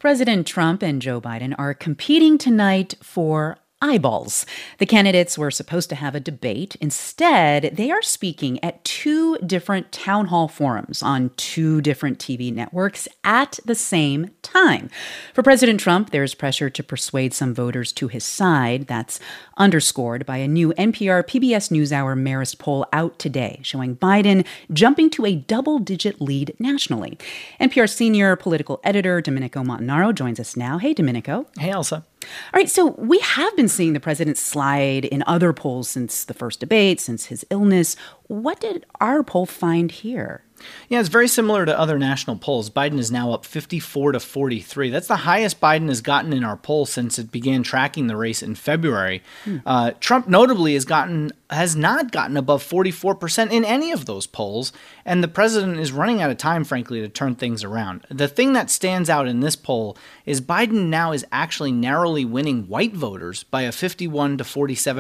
President Trump and Joe Biden are competing tonight for eyeballs. The candidates were supposed to have a debate. Instead, they are speaking at two different town hall forums on two different TV networks at the same time. For President Trump, there's pressure to persuade some voters to his side. That's underscored by a new NPR PBS NewsHour Marist poll out today, showing Biden jumping to a double-digit lead nationally. NPR senior political editor Domenico Montanaro joins us now. Hey, Domenico. Hey, Elsa. All right, so we have been seeing the president slide in other polls since the first debate, since his illness. What did our poll find here? Yeah, it's very similar to other national polls. Biden is now up 54 to 43. That's the highest Biden has gotten in our poll since it began tracking the race in February. Trump notably has not gotten above 44% in any of those polls, and the president is running out of time, frankly, to turn things around. The thing that stands out in this poll is Biden now is actually narrowly winning white voters by a 51 to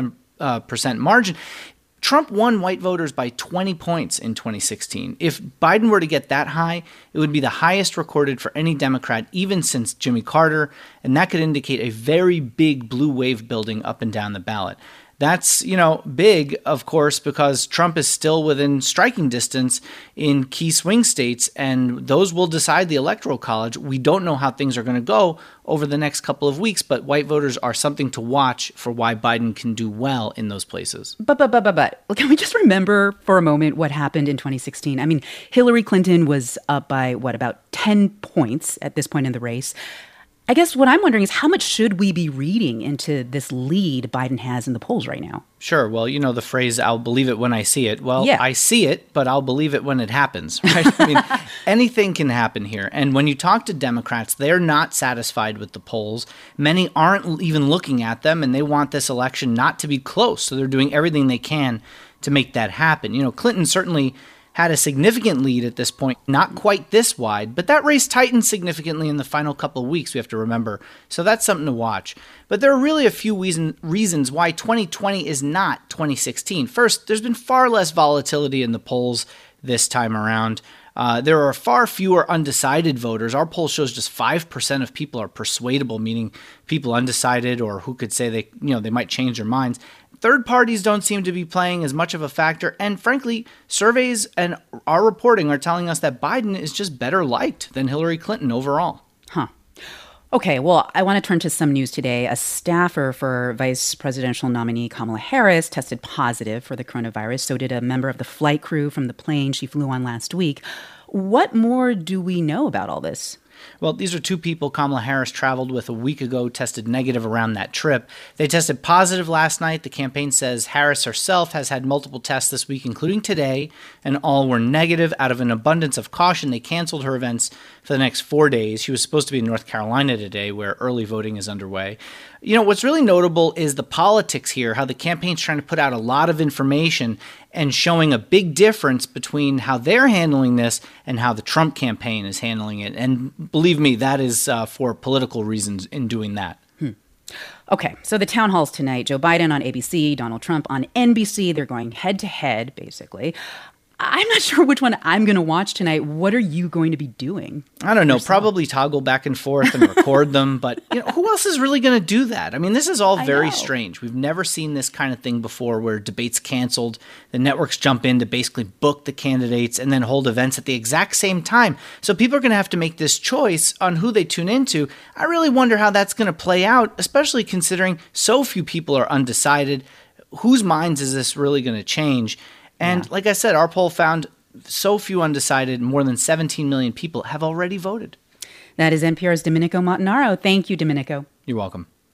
47% margin. Trump won white voters by 20 points in 2016. If Biden were to get that high, it would be the highest recorded for any Democrat even since Jimmy Carter, and that could indicate a very big blue wave building up and down the ballot. That's, big, of course, because Trump is still within striking distance in key swing states, and those will decide the Electoral College. We don't know how things are going to go over the next couple of weeks, but white voters are something to watch for why Biden can do well in those places. But, can we just remember for a moment what happened in 2016? I mean, Hillary Clinton was up by, about 10 points at this point in the race. I guess what I'm wondering is how much should we be reading into this lead Biden has in the polls right now? Sure. Well, you know the phrase, I'll believe it when I see it. Well, yeah. I see it, but I'll believe it when it happens, right? I mean, anything can happen here. And when you talk to Democrats, they're not satisfied with the polls. Many aren't even looking at them, and they want this election not to be close. So they're doing everything they can to make that happen. Clinton certainly had a significant lead at this point, not quite this wide, but that race tightened significantly in the final couple of weeks, we have to remember. So that's something to watch. But there are really a few reasons why 2020 is not 2016. First, there's been far less volatility in the polls this time around. There are far fewer undecided voters. Our poll shows just 5% of people are persuadable, meaning people undecided or who could say they might change their minds. Third parties don't seem to be playing as much of a factor. And frankly, surveys and our reporting are telling us that Biden is just better liked than Hillary Clinton overall. Huh. Okay, well, I want to turn to some news today. A staffer for vice presidential nominee Kamala Harris tested positive for the coronavirus. So did a member of the flight crew from the plane she flew on last week. What more do we know about all this? Well, these are two people Kamala Harris traveled with a week ago, tested negative around that trip. They tested positive last night. The campaign says Harris herself has had multiple tests this week, including today, and all were negative. Out of an abundance of caution, they canceled her events for the next 4 days. She was supposed to be in North Carolina today, where early voting is underway. What's really notable is the politics here, how the campaign's trying to put out a lot of information and showing a big difference between how they're handling this and how the Trump campaign is handling it. And believe me, that is for political reasons in doing that. Okay, so the town halls tonight, Joe Biden on ABC, Donald Trump on NBC. They're going head to head, basically. I'm not sure which one I'm going to watch tonight. What are you going to be doing? I don't know. Probably toggle back and forth and record them. But who else is really going to do that? I mean, this is all very strange. We've never seen this kind of thing before where debates canceled. The networks jump in to basically book the candidates and then hold events at the exact same time. So people are going to have to make this choice on who they tune into. I really wonder how that's going to play out, especially considering so few people are undecided. Whose minds is this really going to change? And like I said, our poll found so few undecided, more than 17 million people have already voted. That is NPR's Domenico Montanaro. Thank you, Domenico. You're welcome.